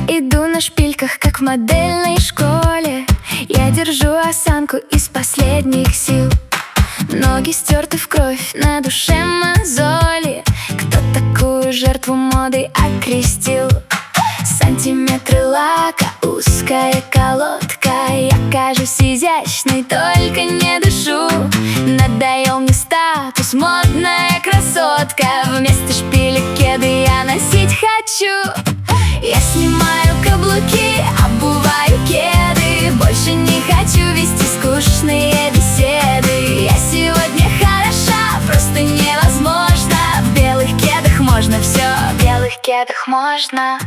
Иду на шпильках, как в модельной школе. Я держу осанку из последних сил. Ноги стерты в кровь, на душе мозоли. Кто такую жертву моды окрестил? Сантиметры лака, узкая колодка. Я кажусь изящной, только не дышу. Надоел мне статус, модная красотка. Вместо шпилек кеды я носить хочу. Я снимаю каблуки, обуваю кеды. Больше не хочу вести скучные беседы. Я сегодня хороша, просто невозможно. В белых кедах можно все, в белых кедах можно.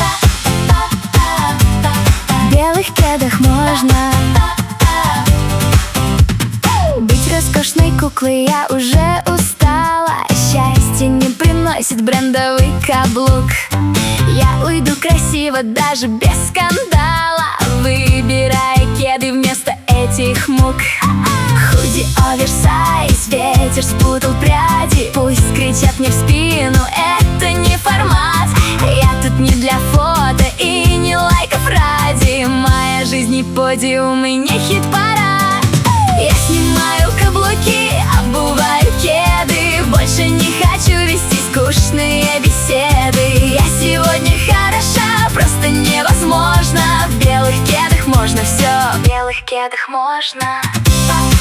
В белых кедах можно быть роскошной куклой, я уже устала. Счастье не приносит брендовый каблук. Я уйду красиво, даже без скандала, выбирая кеды вместо этих мук. Худи оверсайз, ветер спутал пряди. Пусть кричат мне в спину, это не формат. Я тут не для фото и не лайков ради. Моя жизнь не подиум и не хит-парад. Я снимаю каблуки, обуваю кеды. Больше не хочу вести скучные беседы. Я сегодня хороша, просто невозможно. В белых кедах можно все, в белых кедах можно.